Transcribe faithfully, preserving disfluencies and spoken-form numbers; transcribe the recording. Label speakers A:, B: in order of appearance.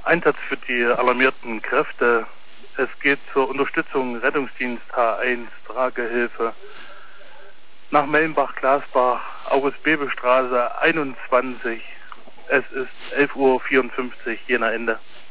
A: Einsatz für die alarmierten Kräfte. Es geht zur Unterstützung Rettungsdienst H eins, Tragehilfe. Nach Mellenbach-Glasbach, August-Bebel-Straße einundzwanzig. Es ist elf Uhr vierundfünfzig, Jena Ende.